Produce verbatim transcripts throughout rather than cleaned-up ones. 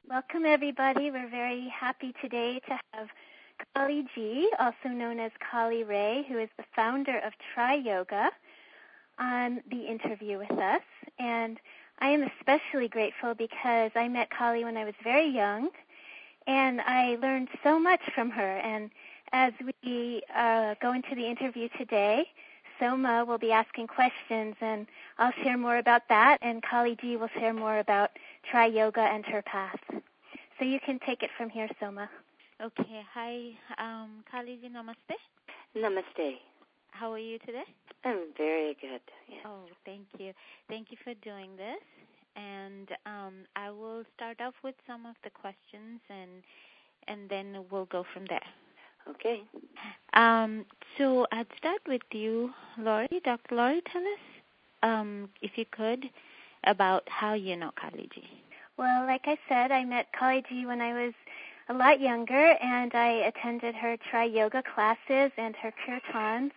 Welcome, everybody. We're very happy today to have Kali G, also known as Kali Ray, who is the founder of Tri Yoga, on the interview with us. And I am especially grateful because I met Kali when I was very young, and I learned so much from her. And as we uh, go into the interview today, Soma will be asking questions, and I'll share more about that, and Kali G will share more about Tri Yoga and her path. So you can take it from here, Soma. Okay. Hi, um, Kali G, namaste. Namaste. How are you today? I'm very good. Yeah. Oh, thank you. Thank you for doing this. And um, I will start off with some of the questions, and and then we'll go from there. Okay. Um, so I'd start with you, Laurie. Doctor Laurie, tell us, um, if you could, about how you know Kali G. Well, like I said, I met Kali G when I was a lot younger, and I attended her Tri Yoga classes and her kirtans.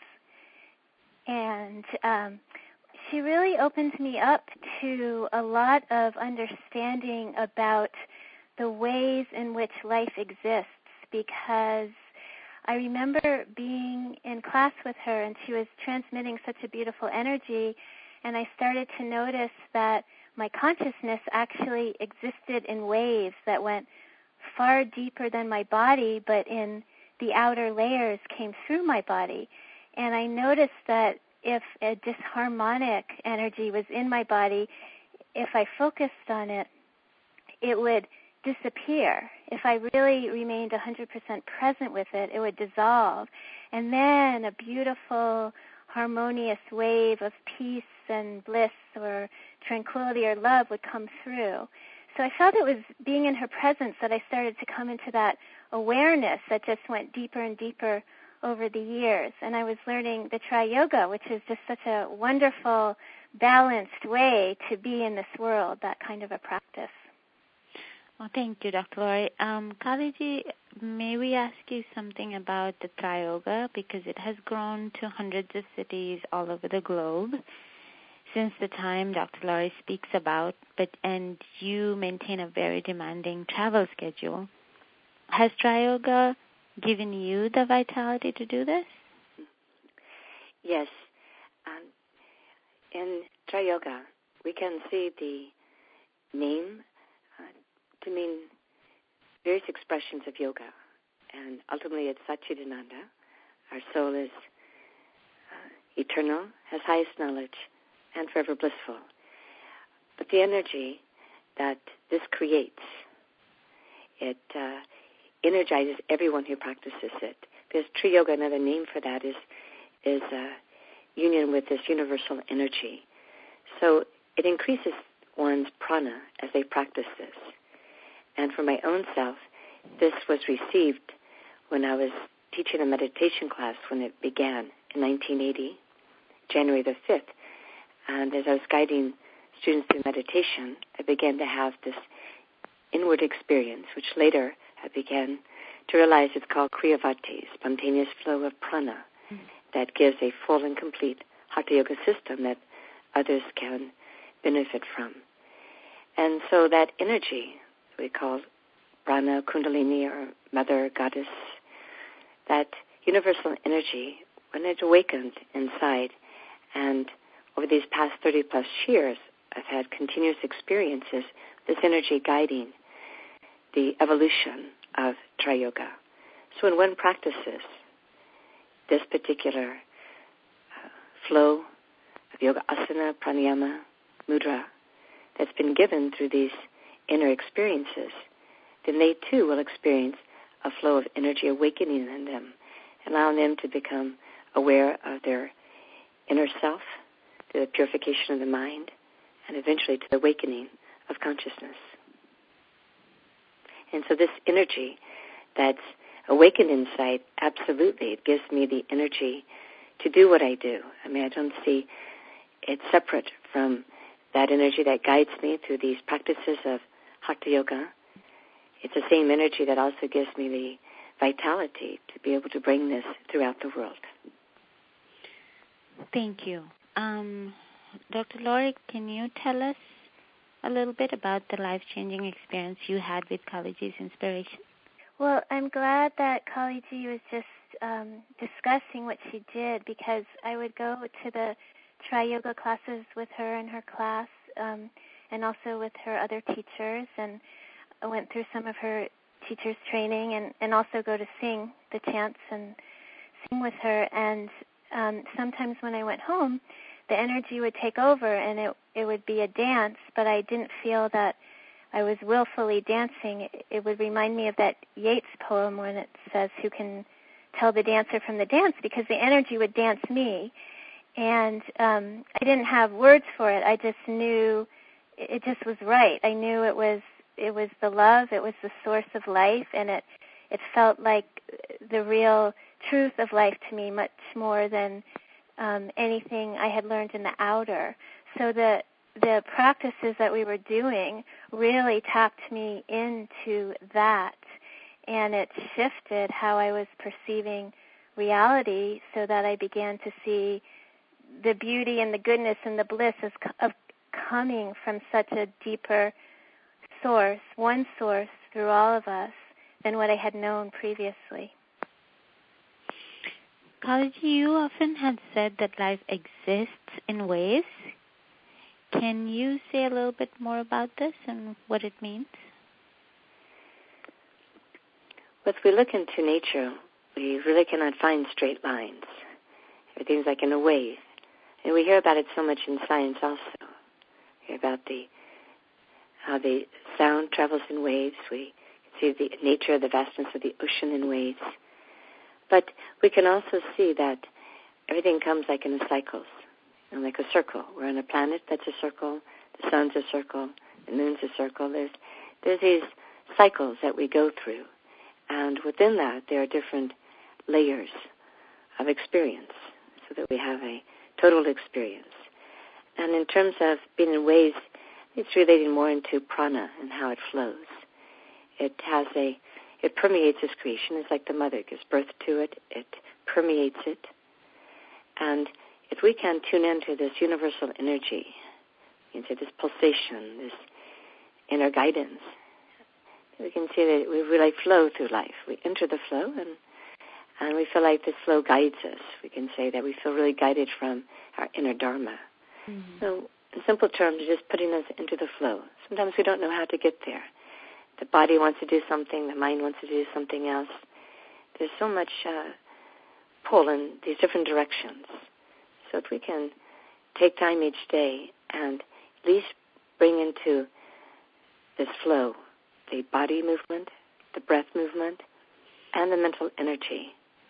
And um, she really opened me up to a lot of understanding about the ways in which life exists, because I remember being in class with her, and she was transmitting such a beautiful energy, and I started to notice that my consciousness actually existed in waves that went far deeper than my body, but in the outer layers came through my body. And I noticed that if a disharmonic energy was in my body, if I focused on it, it would disappear. If I really remained one hundred percent present with it, it would dissolve. And then a beautiful, harmonious wave of peace and bliss or tranquility or love would come through. So I felt it was being in her presence that I started to come into that awareness that just went deeper and deeper over the years. And I was learning the Tri Yoga, which is just such a wonderful, balanced way to be in this world, that kind of a practice. Well, thank you, Doctor Laurie. Um, Kali G, may we ask you something about the Tri Yoga, because it has grown to hundreds of cities all over the globe since the time Doctor Laurie speaks about, but and you maintain a very demanding travel schedule. Has Tri Yoga given you the vitality to do this? Yes. Um, in Tri Yoga, we can see the name to mean various expressions of yoga. And ultimately it's Satchidananda. Our soul is uh, eternal, has highest knowledge, and forever blissful. But the energy that this creates, it uh, energizes everyone who practices it. Because Tri Yoga, another name for that, is, is uh, union with this universal energy. So it increases one's prana as they practice this. And for my own self, this was received when I was teaching a meditation class when it began in nineteen eighty, January the fifth. And as I was guiding students through meditation, I began to have this inward experience, which later I began to realize it's called Kriyavati, spontaneous flow of prana, mm-hmm. that gives a full and complete Hatha Yoga system that others can benefit from. And so that energy, we call Prana, Kundalini, or Mother Goddess, that universal energy, when it awakened inside, and over these past thirty plus years, I've had continuous experiences, this energy guiding the evolution of Tri Yoga. So when one practices this particular uh, flow of yoga asana, pranayama, mudra, that's been given through these inner experiences, then they too will experience a flow of energy awakening in them, allowing them to become aware of their inner self, to the purification of the mind, and eventually to the awakening of consciousness. And so this energy that's awakened inside, absolutely, it gives me the energy to do what I do. I mean, I don't see it separate from that energy that guides me through these practices of Hatha Yoga. It's the same energy that also gives me the vitality to be able to bring this throughout the world. Thank you. Um, Doctor Laurie, can you tell us a little bit about the life-changing experience you had with Kaliji's inspiration? Well, I'm glad that Kaliji was just um, discussing what she did, because I would go to the tri-yoga classes with her in her class, um, and also with her other teachers, and I went through some of her teachers' training, and, and also go to sing the chants and sing with her. And um, sometimes when I went home, the energy would take over, and it it would be a dance, but I didn't feel that I was willfully dancing. It, it would remind me of that Yeats poem when it says, "Who can tell the dancer from the dance?" Because the energy would dance me, and um, I didn't have words for it. I just knew it just was right. I knew it was it was the love. It was the source of life, and it it felt like the real truth of life to me, much more than um, anything I had learned in the outer. So the the practices that we were doing really tapped me into that, and it shifted how I was perceiving reality, so that I began to see the beauty and the goodness and the bliss of, of coming from such a deeper source, one source through all of us, than what I had known previously. Kaliji, you often had said that life exists in waves. Can you say a little bit more about this and what it means? Well, if we look into nature, we really cannot find straight lines. Everything's like in a wave. And we hear about it so much in science also. We hear about the how the sound travels in waves. We see the nature of the vastness of the ocean in waves. But we can also see that everything comes like in cycles, you know, like a circle. We're on a planet that's a circle. The sun's a circle. The moon's a circle. There's there's these cycles that we go through. And within that, there are different layers of experience, so that we have a total experience. And in terms of being in waves, it's relating more into prana and how it flows. It has a, it permeates this creation. It's like the mother gives birth to it. It permeates it. And if we can tune into this universal energy, you can say this pulsation, this inner guidance, we can see that we, we like flow through life. We enter the flow, and and we feel like this flow guides us. We can say that we feel really guided from our inner dharma. Mm-hmm. So in simple terms, just putting us into the flow. Sometimes we don't know how to get there. The body wants to do something. The mind wants to do something else. There's so much uh, pull in these different directions. So if we can take time each day and at least bring into this flow the body movement, the breath movement, and the mental energy.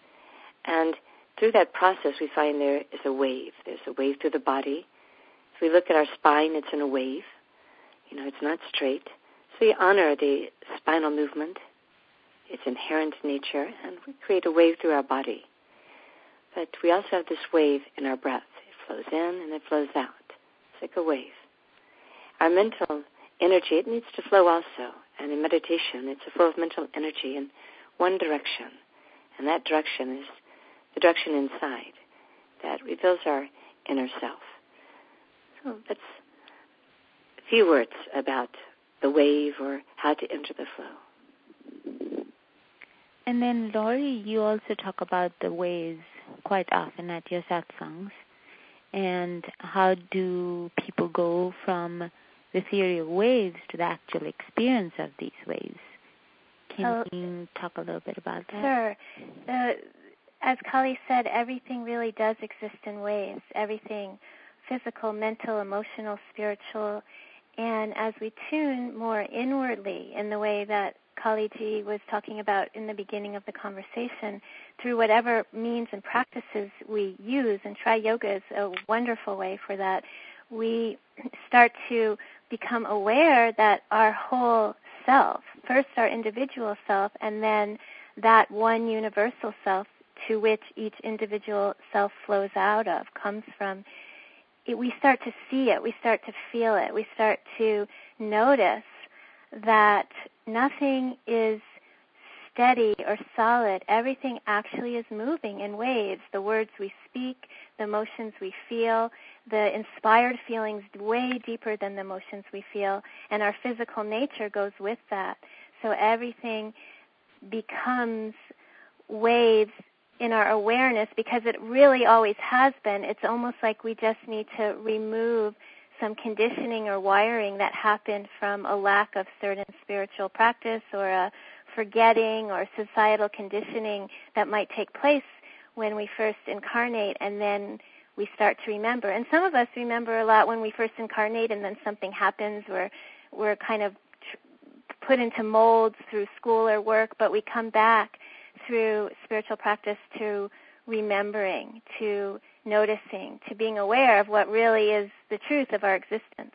And through that process, we find there is a wave. There's a wave through the body. If we look at our spine, it's in a wave. You know, it's not straight. So we honor the spinal movement, its inherent nature, and we create a wave through our body. But we also have this wave in our breath. It flows in and it flows out. It's like a wave. Our mental energy, it needs to flow also. And in meditation, it's a flow of mental energy in one direction. And that direction is the direction inside that reveals our inner self. So that's a few words about the wave or how to enter the flow. And then, Laurie, you also talk about the waves quite often at your satsangs. And how do people go from the theory of waves to the actual experience of these waves? Can oh, you talk a little bit about that? Sure. Uh, as Kali said, everything really does exist in waves. Everything, physical, mental, emotional, spiritual. And as we tune more inwardly in the way that Kaliji was talking about in the beginning of the conversation, through whatever means and practices we use, and tri-yoga is a wonderful way for that, we start to become aware that our whole self, first our individual self, and then that one universal self to which each individual self flows out of, comes from, it, we start to see it, we start to feel it, we start to notice that nothing is steady or solid. Everything actually is moving in waves. The words we speak, the emotions we feel, the inspired feelings way deeper than the emotions we feel, and our physical nature goes with that. So everything becomes waves in our awareness because it really always has been. It's almost like we just need to remove some conditioning or wiring that happened from a lack of certain spiritual practice or a forgetting or societal conditioning that might take place when we first incarnate, and then we start to remember. And some of us remember a lot when we first incarnate, and then something happens where we're kind of tr- put into molds through school or work, but we come back through spiritual practice to remembering, to noticing, to being aware of what really is the truth of our existence.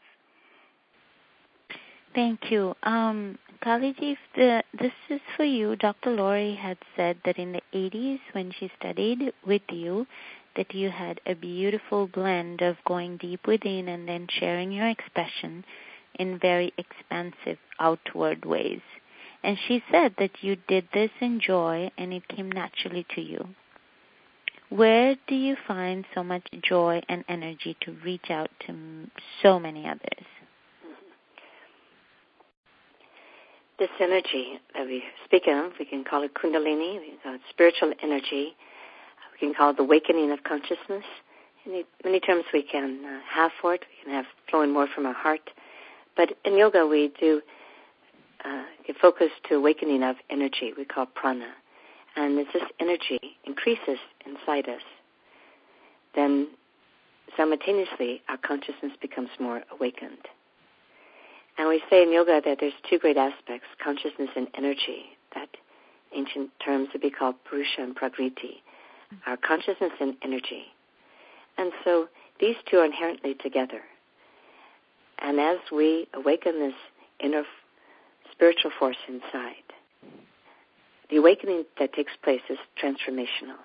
Thank you. Um, Kali-ji, if the, this is for you. Doctor Laurie had said that in the eighties when she studied with you, that you had a beautiful blend of going deep within and then sharing your expression in very expansive outward ways. And she said that you did this in joy and it came naturally to you. Where do you find so much joy and energy to reach out to so many others? This energy that we speak of, we can call it Kundalini, we can call it spiritual energy, we can call it the awakening of consciousness. Any, many terms we can uh, have for it. We can have flowing more from our heart. But in yoga we do uh, give focus to awakening of energy, we call prana. And as this energy increases inside us, then simultaneously our consciousness becomes more awakened. And we say in yoga that there's two great aspects, consciousness and energy, that ancient terms would be called Purusha and Prakriti, our consciousness and energy. And so these two are inherently together. And as we awaken this inner spiritual force inside, the awakening that takes place is transformational.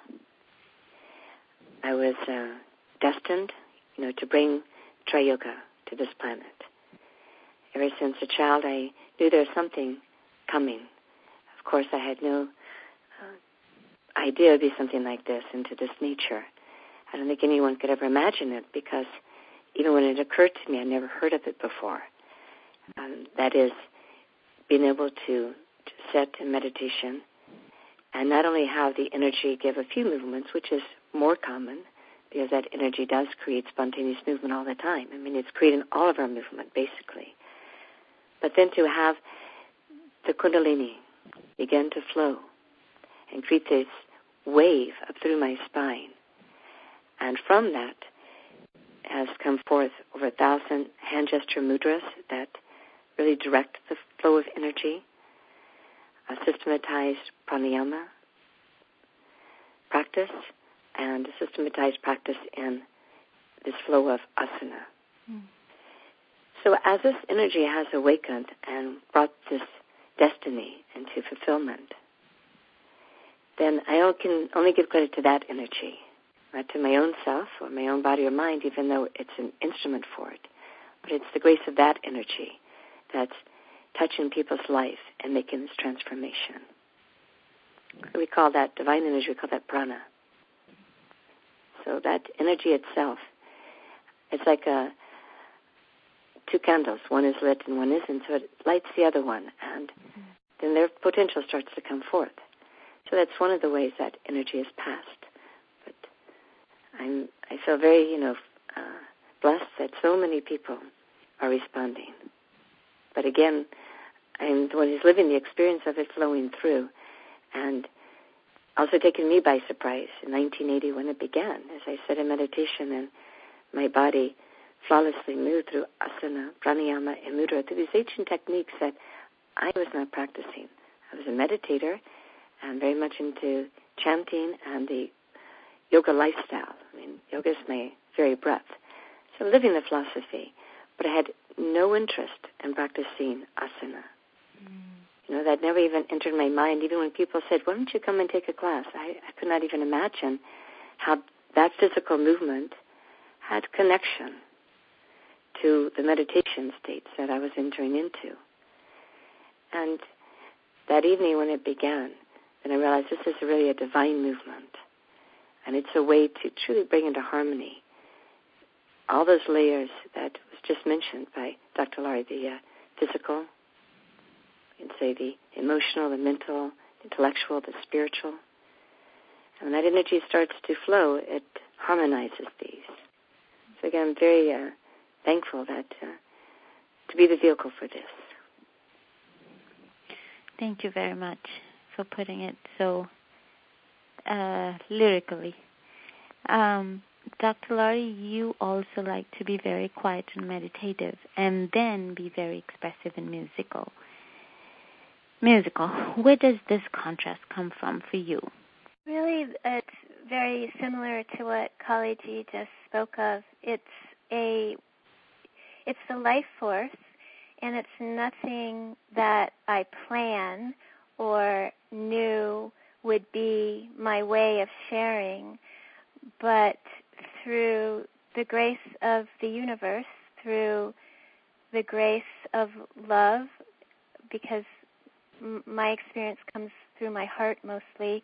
I was uh, destined, you know, to bring Tri-Yoga to this planet. Ever since a child, I knew there was something coming. Of course, I had no uh, idea it would be something like this, into this nature. I don't think anyone could ever imagine it, because even when it occurred to me, I never heard of it before. Um, that is, being able to, to sit in meditation and not only have the energy give a few movements, which is more common, because that energy does create spontaneous movement all the time. I mean, it's creating all of our movement, basically. But then to have the Kundalini begin to flow and create this wave up through my spine. And from that has come forth over a thousand hand gesture mudras that really direct the flow of energy, a systematized pranayama practice, and a systematized practice in this flow of asana. Mm. So as this energy has awakened and brought this destiny into fulfillment, then I can only give credit to that energy, not to my own self or my own body or mind, even though it's an instrument for it. But it's the grace of that energy that's touching people's life and making this transformation. We call that divine energy, we call that prana. So that energy itself, it's like a, two candles. One is lit and one isn't, so it lights the other one, and mm-hmm. then their potential starts to come forth. So that's one of the ways that energy is passed. But I'm, I feel very, you know, uh, blessed that so many people are responding. But again, I'm the one who's living the experience of it flowing through, and also taken me by surprise in nineteen eighty when it began, as I sat in meditation and my body flawlessly moved through asana, pranayama, and mudra, through these ancient techniques that I was not practicing. I was a meditator and very much into chanting and the yoga lifestyle. I mean, yoga is my very breath. So living the philosophy, but I had no interest in practicing asana. Mm. You know, that never even entered my mind. Even when people said, why don't you come and take a class? I, I could not even imagine how that physical movement had connection to the meditation states that I was entering into. And that evening when it began, then I realized this is really a divine movement. And it's a way to truly bring into harmony all those layers that was just mentioned by Doctor Laurie, the uh, physical, you can say the emotional, the mental, the intellectual, the spiritual. And when that energy starts to flow, it harmonizes these. So again, I'm very uh, thankful that uh, to be the vehicle for this. Thank you very much for putting it so uh, lyrically. Um, Doctor Laurie, you also like to be very quiet and meditative, and then be very expressive and musical. Musical. Where does this contrast come from for you? Really, it's very similar to what Kali-ji just spoke of. It's a, it's the life force, and it's nothing that I plan or knew would be my way of sharing, but through the grace of the universe, through the grace of love, because m- my experience comes through my heart mostly,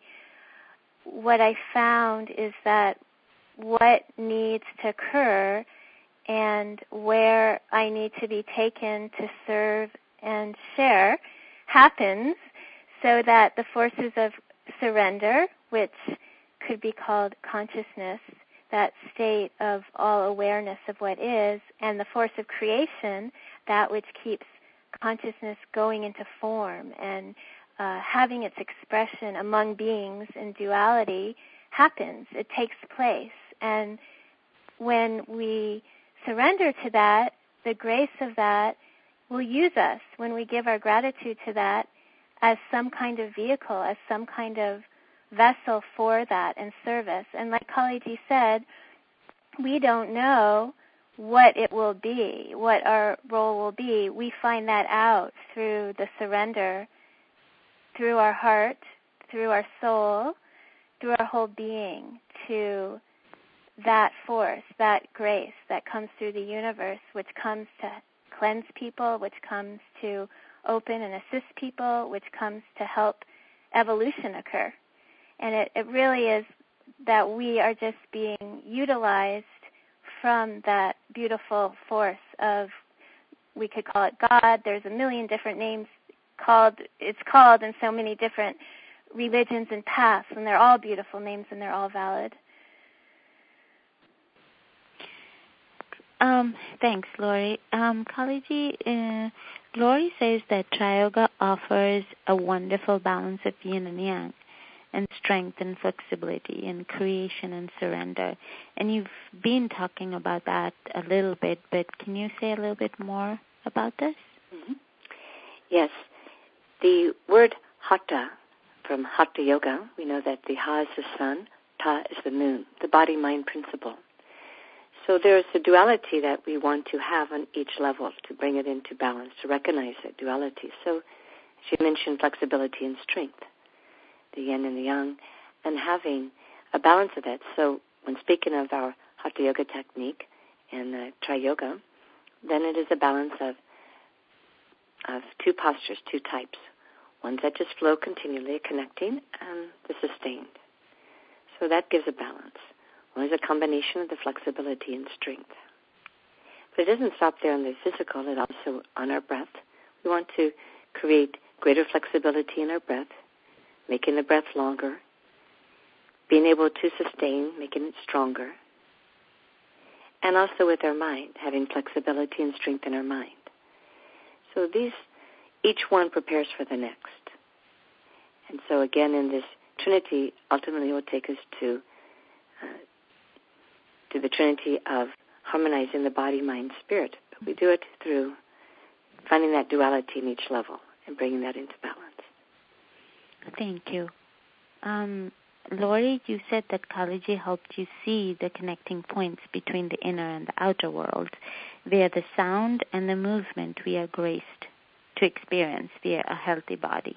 what I found is that what needs to occur and where I need to be taken to serve and share happens, so that the forces of surrender, which could be called consciousness, that state of all awareness of what is, and the force of creation, that which keeps consciousness going into form and uh, having its expression among beings in duality, happens. It takes place. And when we surrender to that, the grace of that will use us when we give our gratitude to that as some kind of vehicle, as some kind of vessel for that and service. And like Kali-ji said, we don't know what it will be, what our role will be. We find that out through the surrender, through our heart, through our soul, through our whole being to that force, that grace that comes through the universe, which comes to cleanse people, which comes to open and assist people, which comes to help evolution occur. And it, it really is that we are just being utilized from that beautiful force of, we could call it God. There's a million different names called, it's called in so many different religions and paths, and they're all beautiful names and they're all valid. Um, thanks, Laurie. Um, Kali-ji, uh, Laurie says that Tri-Yoga offers a wonderful balance of yin and yang, and strength and flexibility, and creation and surrender. And you've been talking about that a little bit, but can you say a little bit more about this? Mm-hmm. Yes. The word Hatha, from Hatha Yoga, we know that the Ha is the sun, Ta is the moon, the body-mind principle. So there's a duality that we want to have on each level to bring it into balance, to recognize that duality. So she mentioned flexibility and strength, the yin and the yang, and having a balance of that. So when speaking of our Hatha Yoga technique and uh, Tri-Yoga, then it is a balance of of two postures, two types. Ones that just flow continually, connecting, and the sustained. So that gives a balance. One is a combination of the flexibility and strength. But it doesn't stop there on the physical, it also on our breath. We want to create greater flexibility in our breath, making the breath longer, being able to sustain, making it stronger, and also with our mind, having flexibility and strength in our mind. So these, each one prepares for the next. And so again, in this Trinity, ultimately will take us to uh, to the Trinity of harmonizing the body, mind, spirit. But we do it through finding that duality in each level and bringing that into balance. Thank you. Um, Laurie, you said that Kali-ji helped you see the connecting points between the inner and the outer world via the sound and the movement we are graced to experience via a healthy body.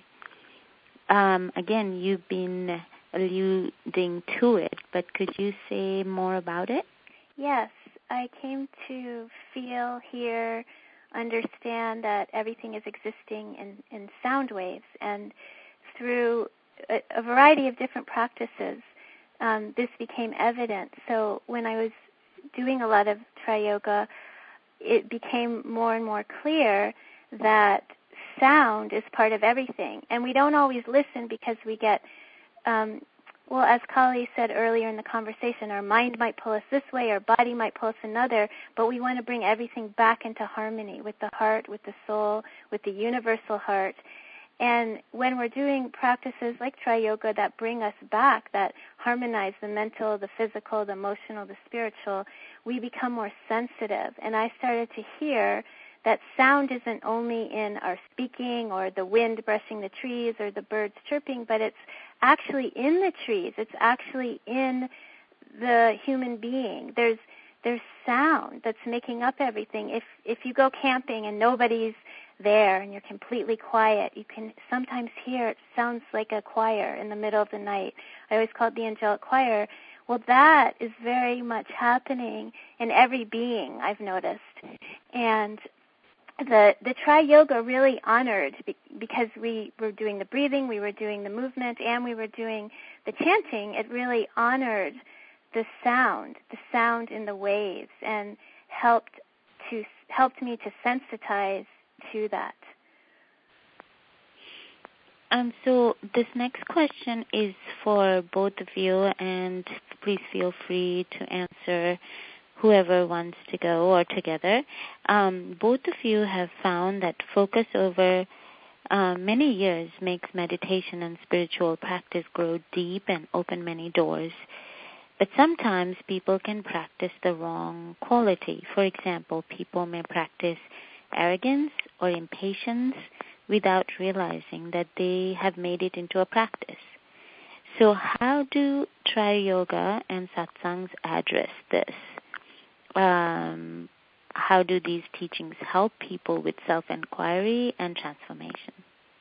Um, again, you've been alluding to it, but could you say more about it? Yes, I came to feel, hear, understand that everything is existing in, in sound waves, and through a, a variety of different practices, um, this became evident. So when I was doing a lot of Tri-Yoga, it became more and more clear that sound is part of everything. And we don't always listen because we get, um, well, as Kali said earlier in the conversation, our mind might pull us this way, our body might pull us another, but we want to bring everything back into harmony with the heart, with the soul, with the universal heart. And when we're doing practices like Tri-Yoga that bring us back, that harmonize the mental, the physical, the emotional, the spiritual, we become more sensitive. And I started to hear that sound isn't only in our speaking or the wind brushing the trees or the birds chirping, but it's actually in the trees. It's actually in the human being. There's there's sound that's making up everything. If if you go camping and nobody's there and you're completely quiet, you can sometimes hear it sounds like a choir in the middle of the night. I always call it the angelic choir. Well, that is very much happening in every being, I've noticed. And the the Tri-Yoga really honored, because we were doing the breathing, we were doing the movement, and we were doing the chanting. It really honored the sound, the sound in the waves, and helped to helped me to sensitize to that. And so this next question is for both of you, and please feel free to answer whoever wants to go or together. Um, both of you have found that focus over uh, many years makes meditation and spiritual practice grow deep and open many doors. But sometimes people can practice the wrong quality. For example, people may practice arrogance or impatience without realizing that they have made it into a practice. So how do Tri-Yoga and satsangs address this? Um, how do these teachings help people with self-inquiry and transformation?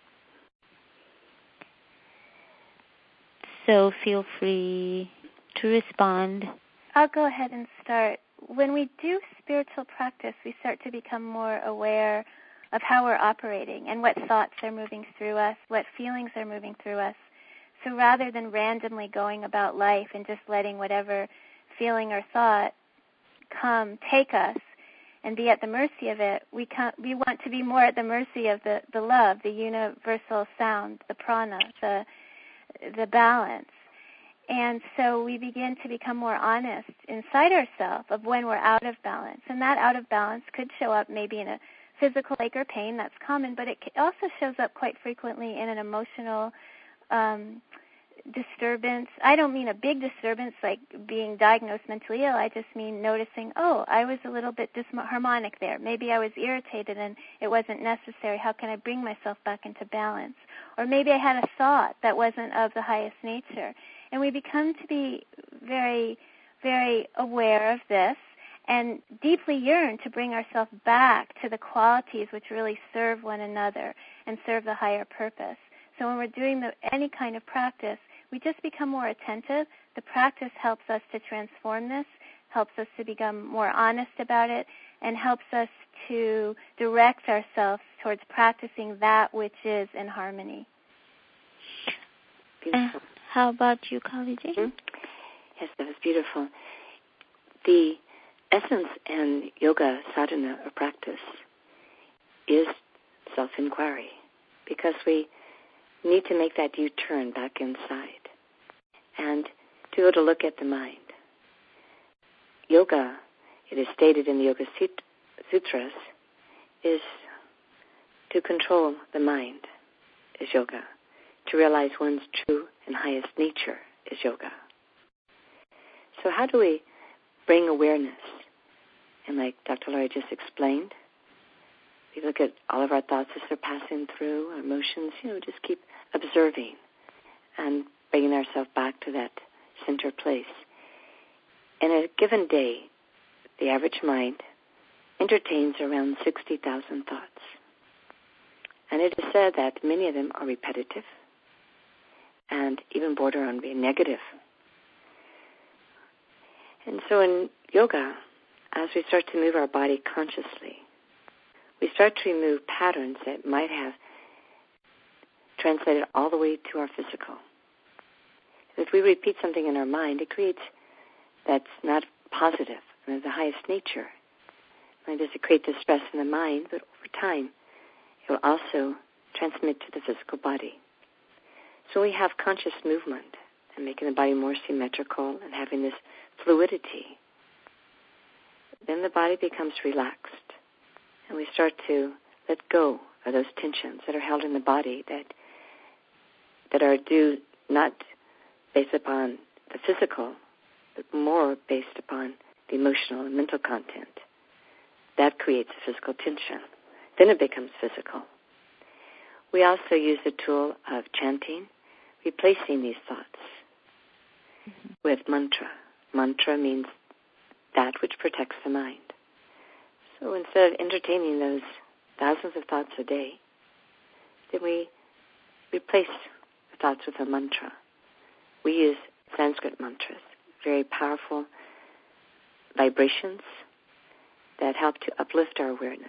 So feel free to respond. I'll go ahead and start. When we do spiritual practice, we start to become more aware of how we're operating and what thoughts are moving through us, what feelings are moving through us. So rather than randomly going about life and just letting whatever feeling or thought come take us and be at the mercy of it, we can, we want to be more at the mercy of the, the love, the universal sound, the prana, the the balance. And so we begin to become more honest inside ourselves of when we're out of balance. And that out of balance could show up maybe in a physical ache or pain, that's common, but it also shows up quite frequently in an emotional um, disturbance. I don't mean a big disturbance like being diagnosed mentally ill. I just mean noticing, oh, I was a little bit disharmonic there. Maybe I was irritated and it wasn't necessary. How can I bring myself back into balance? Or maybe I had a thought that wasn't of the highest nature. And we become to be very, very aware of this and deeply yearn to bring ourselves back to the qualities which really serve one another and serve the higher purpose. So when we're doing the, any kind of practice, we just become more attentive. The practice helps us to transform this, helps us to become more honest about it, and helps us to direct ourselves towards practicing that which is in harmony. Beautiful. Uh, how about you, Kaliji? Mm-hmm. Yes, that was beautiful. The essence and yoga sadhana or practice is self-inquiry, because we need to make that U-turn back inside and to be able to look at the mind. Yoga, it is stated in the Yoga Sutras, is to control the mind is yoga. To realize one's true and highest nature is yoga. So how do we bring awareness? And like Doctor Laurie just explained, we look at all of our thoughts as they're passing through, our emotions, you know, just keep observing and bringing ourselves back to that center place. In a given day, the average mind entertains around sixty thousand thoughts. And it is said that many of them are repetitive and even border on being negative. And so in yoga, as we start to move our body consciously, we start to remove patterns that might have translated all the way to our physical. if we repeat something in our mind, it creates that's not positive, and of the highest nature. Not only does it create distress in the mind, but over time, it will also transmit to the physical body. So we have conscious movement and making the body more symmetrical and having this fluidity. Then the body becomes relaxed, and we start to let go of those tensions that are held in the body that that are due not based upon the physical, but more based upon the emotional and mental content. That creates a physical tension. Then it becomes physical. We also use the tool of chanting, replacing these thoughts mm-hmm. with mantra. Mantra means that which protects the mind. So instead of entertaining those thousands of thoughts a day, then we replace the thoughts with a mantra. We use Sanskrit mantras, very powerful vibrations that help to uplift our awareness.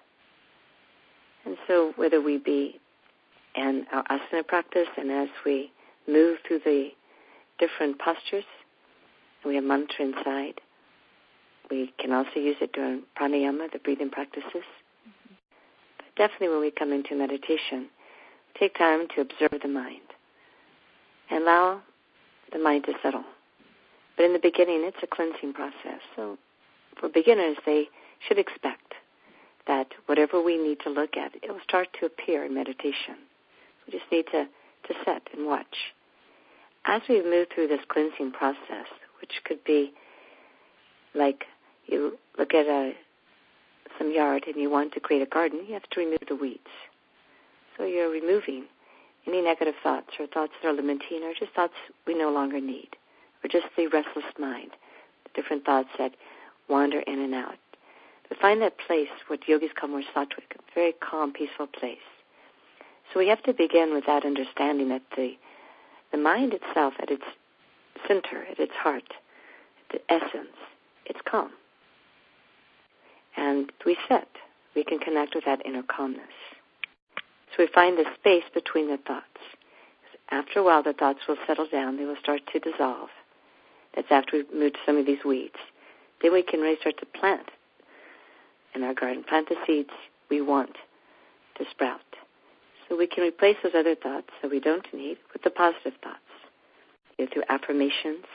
And so whether we be in our asana practice and as we move through the different postures, and we have mantra inside, we can also use it during pranayama, the breathing practices. Mm-hmm. But definitely when we come into meditation, take time to observe the mind and allow the mind to settle. But in the beginning, it's a cleansing process. So for beginners, they should expect that whatever we need to look at, it will start to appear in meditation. We just need to, to sit and watch. As we move through this cleansing process, which could be like you look at a, some yard and you want to create a garden, you have to remove the weeds. So you're removing any negative thoughts or thoughts that are limiting or just thoughts we no longer need, or just the restless mind, the different thoughts that wander in and out. But find that place, what yogis call more sattvic, a very calm, peaceful place. So we have to begin with that understanding that the the mind itself, at its center, at its heart, at the essence, it's calm. And we sit. We can connect with that inner calmness. So we find the space between the thoughts. After a while, the thoughts will settle down. They will start to dissolve. That's after we've moved some of these weeds. Then we can really start to plant in our garden, plant the seeds we want to sprout. So we can replace those other thoughts that we don't need with the positive thoughts. Either through affirmations,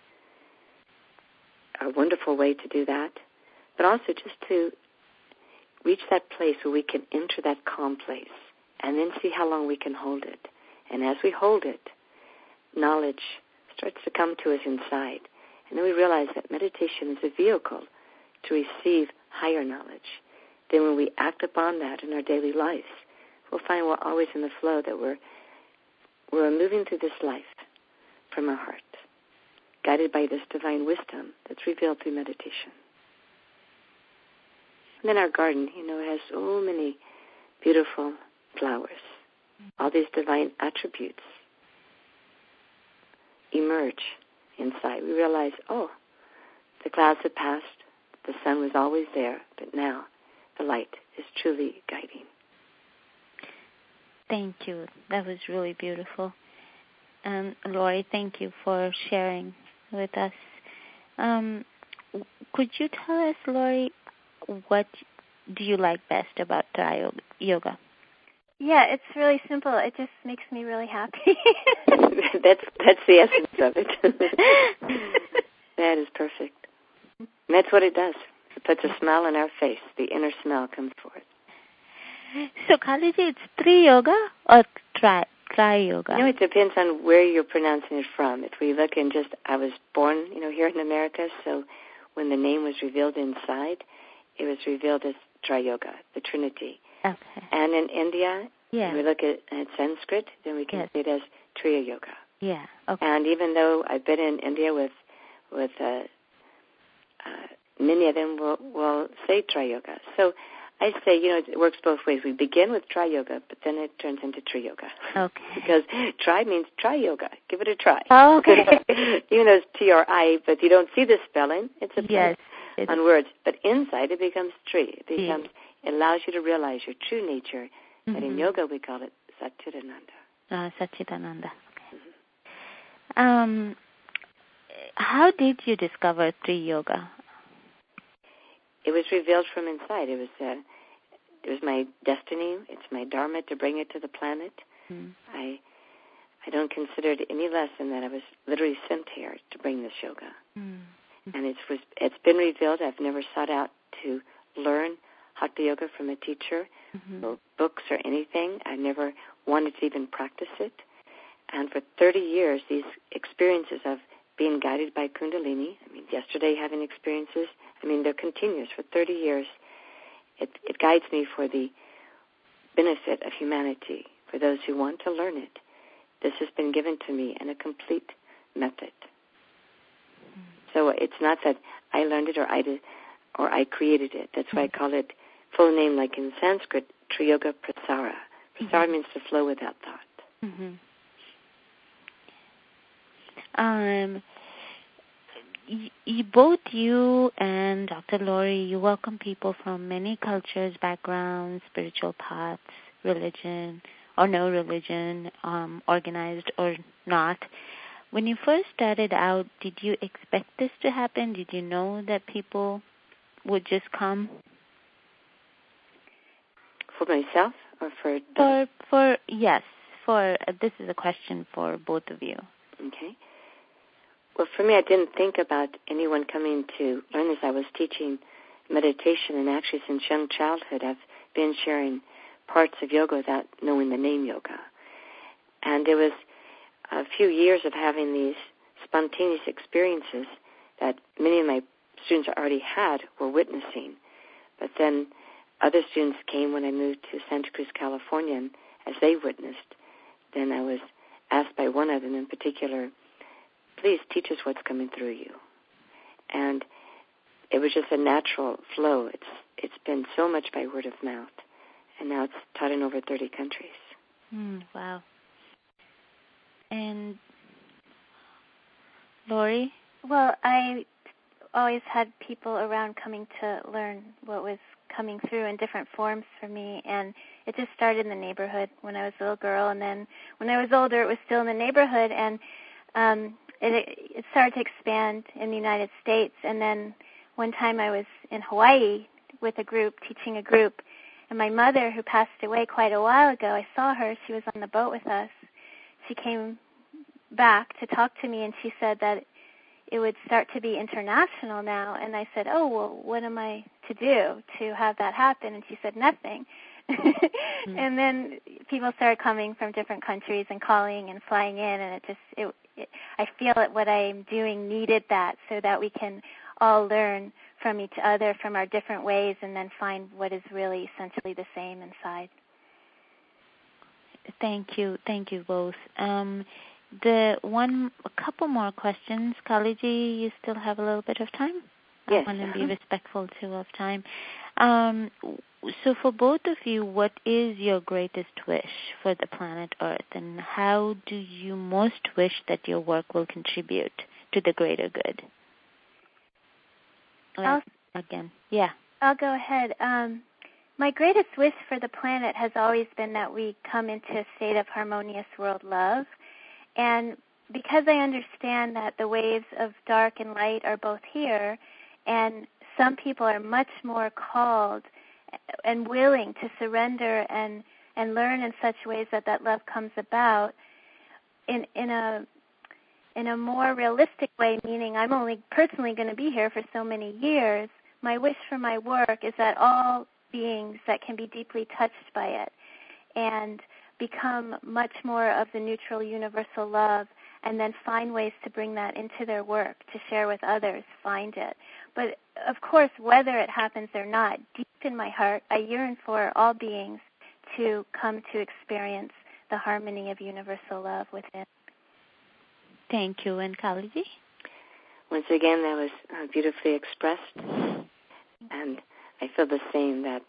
a wonderful way to do that, but also just to reach that place where we can enter that calm place and then see how long we can hold it. And as we hold it, knowledge starts to come to us inside. And then we realize that meditation is a vehicle to receive higher knowledge. Then when we act upon that in our daily lives, we'll find we're always in the flow, that we're we're moving through this life from our heart, guided by this divine wisdom that's revealed through meditation. And then our garden, you know, it has so many beautiful flowers. All these divine attributes emerge inside. We realize, oh, the clouds had passed, the sun was always there, but now the light is truly guiding. Thank you. That was really beautiful. Um, Lori, thank you for sharing with us. Um, could you tell us, Lori, what do you like best about Tri Yoga? Yeah, it's really simple. It just makes me really happy. that's that's the essence of it. That is perfect. And that's what it does. It puts a smile on our face. The inner smile comes forth. So, Kali ji, it's Tri Yoga or Tri, tri Yoga? You know, it depends on where you're pronouncing it from. If we look in just, I was born, you know, here in America, so when the name was revealed inside, it was revealed as Tri Yoga, the Trinity. Okay. And in India, yeah. when we look at, at Sanskrit, then we can yes. see it as Triya Yoga. Yeah. Okay. And even though I've been in India with with uh, uh, many of them will, will say Tri Yoga. So I say, you know, it works both ways. We begin with Tri Yoga, but then it turns into Tri Yoga. Okay. Because Tri means try yoga. Give it a try. Oh, okay. Even though it's T R I, but you don't see the spelling. It's a yes, play on words. But inside it becomes Tri. It becomes. Yeah. It allows you to realize your true nature. Mm-hmm. And in yoga we call it Satchidananda. Uh, Satchidananda. Okay. Mm-hmm. Um, how did you discover Tri Yoga? It was revealed from inside. It was uh, it was my destiny. It's my dharma to bring it to the planet. Mm. I I don't consider it any less than that I was literally sent here to bring this yoga. Mm. And it's was it's been revealed. I've never sought out to learn Hatha Yoga from a teacher, mm-hmm. or books or anything. I never wanted to even practice it. And for thirty years, these experiences of being guided by Kundalini, I mean, yesterday having experiences, I mean, they're continuous. For thirty years, it, it guides me for the benefit of humanity, for those who want to learn it. This has been given to me in a complete method. So it's not that I learned it or I did, or I created it. That's why I call it full name, like in Sanskrit, Tri Yoga Prasara. Prasara mm-hmm. means to flow without thought. Mm-hmm. Um, y- y- both you and Doctor Laurie, you welcome people from many cultures, backgrounds, spiritual paths, religion or no religion, um, organized or not. When you first started out, did you expect this to happen? Did you know that people would just come? For myself or for... For, for yes, for uh, this is a question for both of you. Okay. Well, for me, I didn't think about anyone coming to learn this. I was teaching meditation, and actually since young childhood, I've been sharing parts of yoga without knowing the name yoga. And it was a few years of having these spontaneous experiences that many of my students already had, were witnessing. But then other students came when I moved to Santa Cruz, California, and as they witnessed, then I was asked by one of them in particular, please teach us what's coming through you. And it was just a natural flow. It's It's been so much by word of mouth, and now it's taught in over thirty countries. Mm, wow. And Laurie? Well, I always had people around coming to learn what was coming through in different forms for me, and it just started in the neighborhood when I was a little girl, and then when I was older, it was still in the neighborhood, and um, it, it started to expand in the United States. And then one time I was in Hawaii with a group, teaching a group, and my mother, who passed away quite a while ago, I saw her. She was on the boat with us. She came back to talk to me, and she said that it would start to be international now. And I said, oh, well, what am I to do to have that happen? And she said, nothing. mm-hmm. And then people started coming from different countries and calling and flying in, and it just, it, it, I feel that what I'm doing needed that so that we can all learn from each other, from our different ways, and then find what is really essentially the same inside. Thank you. Thank you both. Um, the one, a couple more questions. Khaliji, you still have a little bit of time? Yes. I want to be respectful, too, of time. Um, so for both of you, what is your greatest wish for the planet Earth, and how do you most wish that your work will contribute to the greater good? I'll, Again, yeah. I'll go ahead. Um, my greatest wish for the planet has always been that we come into a state of harmonious world love. And because I understand that the waves of dark and light are both here, and some people are much more called and willing to surrender and, and learn in such ways that that love comes about in, in a in a more realistic way, meaning I'm only personally going to be here for so many years, my wish for my work is that all beings that can be deeply touched by it and become much more of the neutral universal love, and then find ways to bring that into their work, to share with others, find it. But, of course, whether it happens or not, deep in my heart, I yearn for all beings to come to experience the harmony of universal love within. Thank you. And Khaliji? Once again, that was uh, beautifully expressed. And I feel the same, that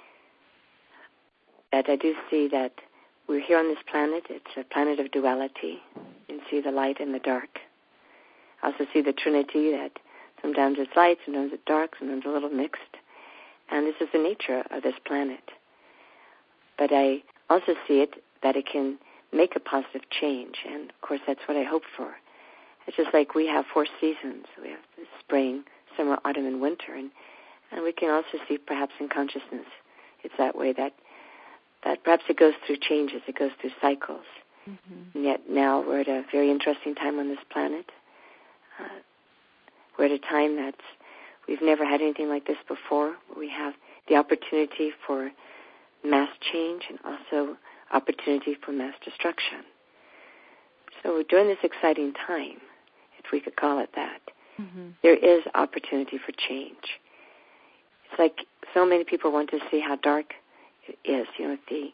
that I do see that we're here on this planet. It's a planet of duality. You can see the light and the dark. I also see the Trinity, that sometimes it's light, sometimes it's dark, sometimes a little mixed. And this is the nature of this planet. But I also see it that it can make a positive change. And, of course, that's what I hope for. It's just like we have four seasons. We have the spring, summer, autumn, and winter, and, and we can also see perhaps in consciousness it's that way, that that perhaps it goes through changes, it goes through cycles. Mm-hmm. And yet now we're at a very interesting time on this planet. Uh, we're at a time that's, we've never had anything like this before. We have the opportunity for mass change and also opportunity for mass destruction. So during this exciting time, if we could call it that, mm-hmm. there is opportunity for change. It's like so many people want to see how dark it is, you know, the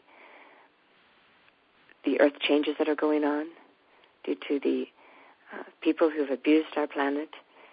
the earth changes that are going on due to the uh, people who have abused our planet.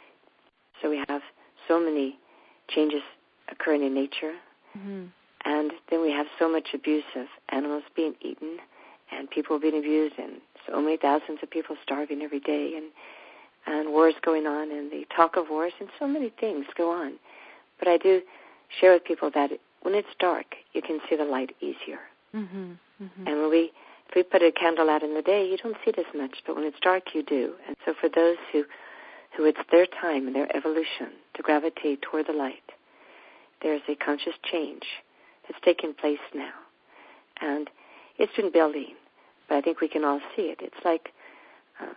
So we have so many changes occurring in nature. Mm-hmm. And then we have so much abuse of animals being eaten and people being abused and so many thousands of people starving every day and, and wars going on and the talk of wars and so many things go on. But I do share with people that when it's dark, you can see the light easier. Mm-hmm. Mm-hmm. And when we, if we put a candle out in the day, you don't see it as much, but when it's dark, you do. And so for those who, who it's their time and their evolution to gravitate toward the light, there's a conscious change that's taken place now. And it's been building, but I think we can all see it. It's like um,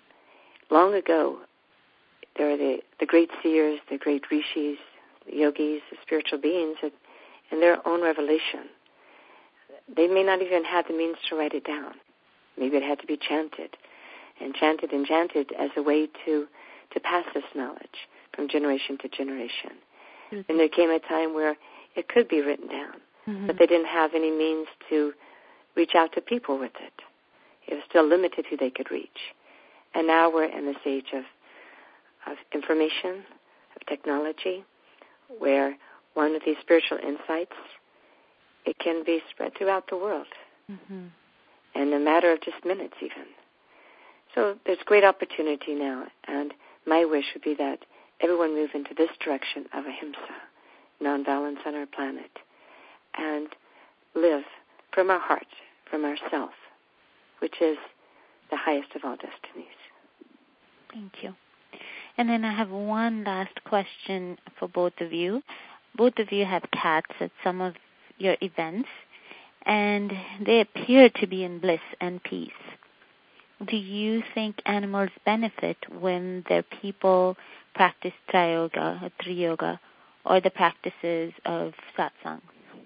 long ago, there are the, the great seers, the great rishis, the yogis, the spiritual beings, that in their own revelation, they may not even have the means to write it down. Maybe it had to be chanted, and chanted and chanted as a way to, to pass this knowledge from generation to generation. Mm-hmm. And there came a time where it could be written down, mm-hmm. but they didn't have any means to reach out to people with it. It was still limited who they could reach. And now we're in this age of, of information, of technology, where one of these spiritual insights, it can be spread throughout the world, mm-hmm. in a matter of just minutes even. So there's great opportunity now, and my wish would be that everyone move into this direction of ahimsa, nonviolence on our planet, and live from our heart, from ourself, which is the highest of all destinies. Thank you. And then I have one last question for both of you. Both of you have cats at some of your events, and they appear to be in bliss and peace. Do you think animals benefit when their people practice Tri-Yoga, or Tri-Yoga, or the practices of satsang?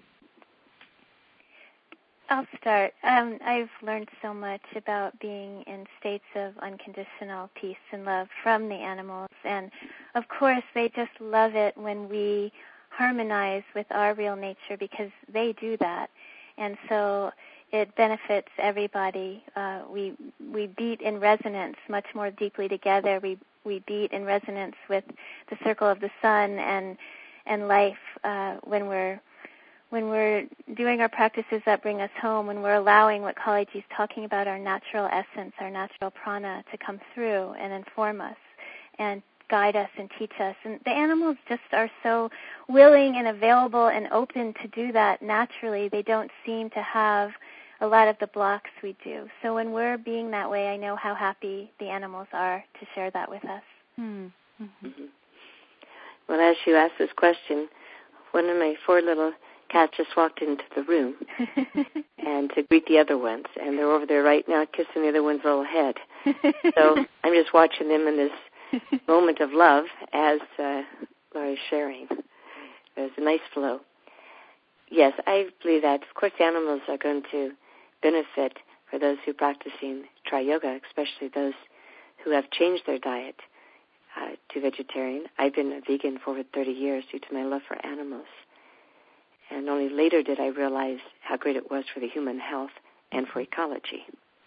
I'll start. Um, I've learned so much about being in states of unconditional peace and love from the animals. And, of course, they just love it when we harmonize with our real nature because they do that. And so it benefits everybody. Uh, we we beat in resonance much more deeply together. We we beat in resonance with the circle of the sun and and life uh, when we're when we're doing our practices that bring us home, when we're allowing what Kalaji is talking about, our natural essence, our natural prana, to come through and inform us and guide us and teach us. And the animals just are so willing and available and open to do that naturally. They don't seem to have a lot of the blocks we do. So when we're being that way, I know how happy the animals are to share that with us. Mm-hmm. Mm-hmm. Well, as you asked this question, one of my four little cats just walked into the room and to greet the other ones, and they're over there right now kissing the other one's little head. So I'm just watching them in this moment of love as uh, Laurie's sharing. There's a nice flow. Yes, I believe that, of course, the animals are going to benefit for those who are practicing Tri-Yoga, especially those who have changed their diet uh, to vegetarian. I've been a vegan for over thirty years due to my love for animals. And only later did I realize how great it was for the human health and for ecology.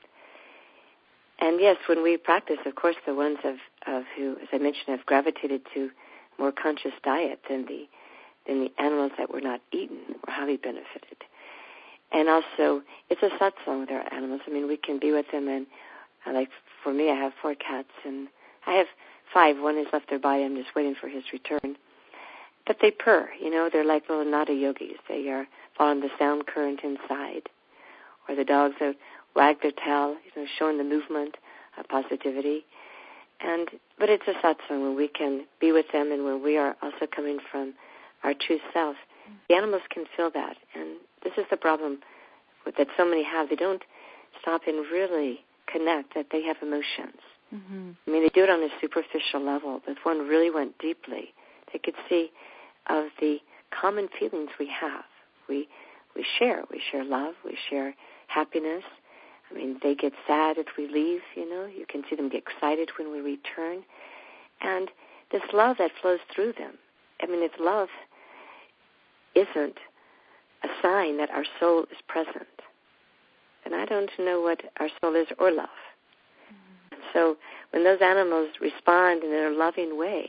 And yes, when we practice, of course, the ones of, of who, as I mentioned, have gravitated to more conscious diet than the than the animals that were not eaten were highly benefited. And also, it's a satsang with our animals. I mean, we can be with them, and uh, like for me, I have four cats, and I have five. One has left their body. I'm just waiting for his return. But they purr, you know, they're like little nada yogis. They are following the sound current inside. Or the dogs that wag their tail, you know, showing the movement of positivity. And but it's a satsang when we can be with them and when we are also coming from our true self. Mm-hmm. The animals can feel that, and this is the problem with, that so many have. They don't stop and really connect that they have emotions. Mm-hmm. I mean, they do it on a superficial level, but if one really went deeply, they could see of the common feelings we have. We we share. We share love. We share happiness. I mean, they get sad if we leave, you know. You can see them get excited when we return. And this love that flows through them. I mean, if love isn't a sign that our soul is present, then I don't know what our soul is or love. Mm-hmm. And so when those animals respond in a loving way,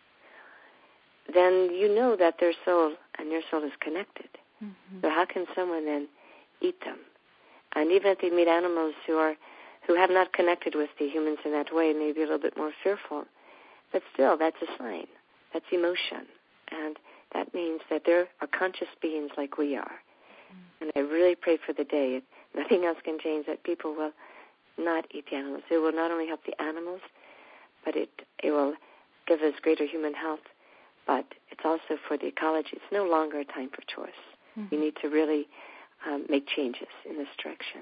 then you know that their soul and your soul is connected. Mm-hmm. So how can someone then eat them? And even if they meet animals who are who have not connected with the humans in that way, maybe a little bit more fearful, but still, that's a sign. That's emotion. And that means that there are conscious beings like we are. Mm-hmm. And I really pray for the day, if nothing else can change, that people will not eat the animals. It will not only help the animals, but it, it will give us greater human health, but it's also for the ecology. It's no longer a time for choice. Mm-hmm. You need to really um, make changes in this direction.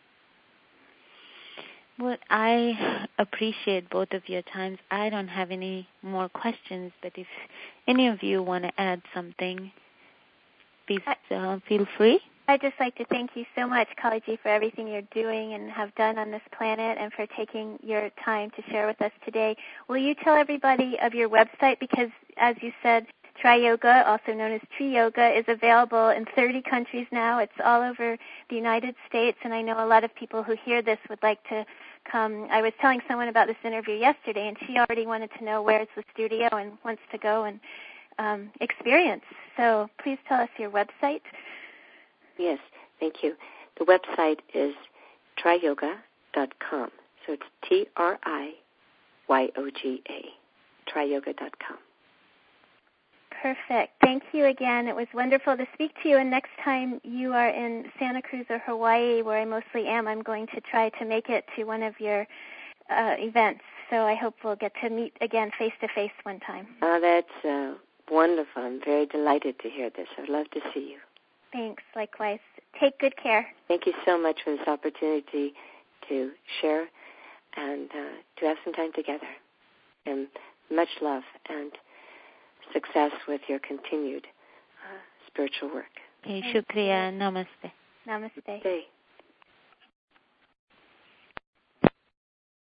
Well, I appreciate both of your times. I don't have any more questions, but if any of you want to add something, please uh, feel free. I'd just like to thank you so much, Kali-ji, for everything you're doing and have done on this planet and for taking your time to share with us today. Will you tell everybody of your website? Because, as you said, Tri Yoga, also known as Tree Yoga, is available in thirty countries now. It's all over the United States, and I know a lot of people who hear this would like to come. I was telling someone about this interview yesterday, and she already wanted to know where's the studio and wants to go and um, experience. So please tell us your website. Yes, thank you. The website is tri yoga dot com. So it's T R I Y O G A, tri yoga dot com. Perfect. Thank you again. It was wonderful to speak to you. And next time you are in Santa Cruz or Hawaii, where I mostly am, I'm going to try to make it to one of your uh, events. So I hope we'll get to meet again face-to-face one time. Oh, that's uh, wonderful. I'm very delighted to hear this. I'd love to see you. Thanks. Likewise. Take good care. Thank you so much for this opportunity to share and uh, to have some time together. And much love and success with your continued uh, spiritual work. Okay, shukriya. Namaste. Namaste. Namaste.